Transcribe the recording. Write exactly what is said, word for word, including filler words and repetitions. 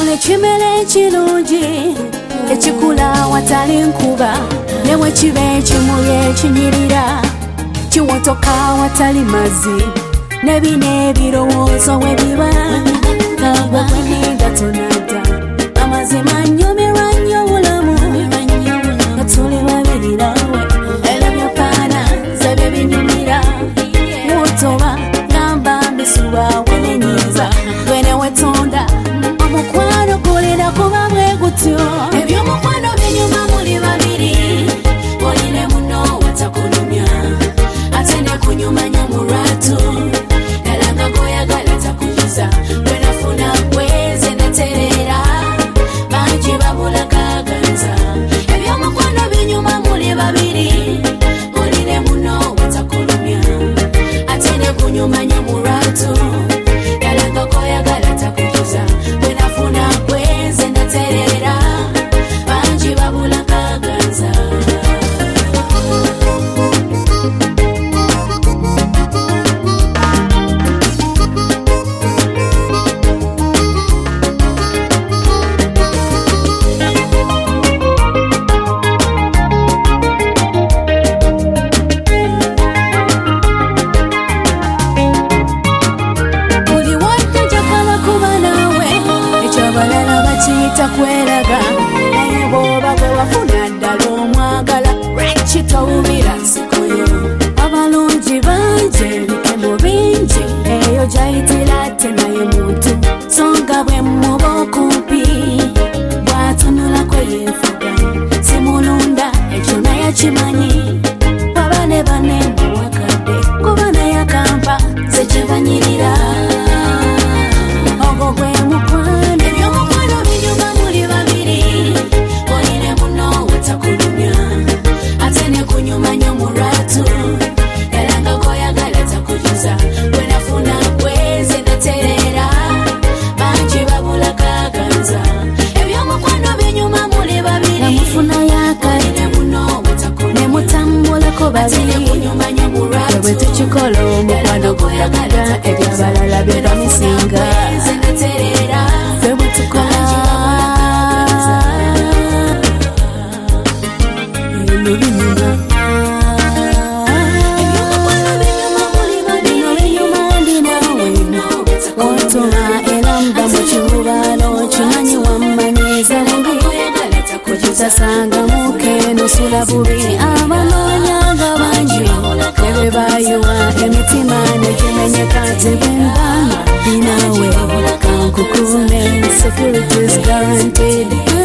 Ono ekimere ekirungi ekikula watali nkuba ne bwe kiba ekimuli ekinyirira kiwotoka watali mazzi ne bino ebirowoozo we biba nga gweninga tonadda amazima nnyumirwa nnyo obulamu nga tuli babiri nawe era byopaana ze bye binyumira wotoba gamba mbisuba wenenyinza gwene wetonda omukwano gulina kuba bwe gutyo ebyomukwano binyuma muli babiri oline muno watakulumya ate ne kunyumanya mu lwatu nalanga goyagala takunyuza bwenafuna bweze neterera bangi babula gaganza ebyomukwano binyuma muli babiri oline muno watakulumya ate ne kunyumanya mu lwatu nalanga goyagala takunyuza bwenafuna bweze neterera bangi babula gaganza takweraga naye bwoba gwe wafuna ddala omwagala lwekitowubira nsikoyo abalungi bangi ebikemo bingi eyo gyayitira ate naye muntu so nga bwe muba okumpi bwatunulako yeefuga simulunda ekyo naye akimanyi baba ne bane muwakadde kuba naye akampa zekibanyirira ogwo gwe mukwano kunyumanya mu lwatu nalanga goyagala takujuza bwenafuna bweze neterera bangi babula gaganza ebyomukwano binyuma muli babiri namufuna yakaine muno nemutambulako babiri kunyumanya mu lwatu bwe tukikola omukwano goyagala ebyabalala bye bamisinga ffe bwe tukola sanga muke nosula bubi abanoonyanga bangi ebe bayiwa emitima negimenyeka tebembanga binawe kankukume securities guaranteed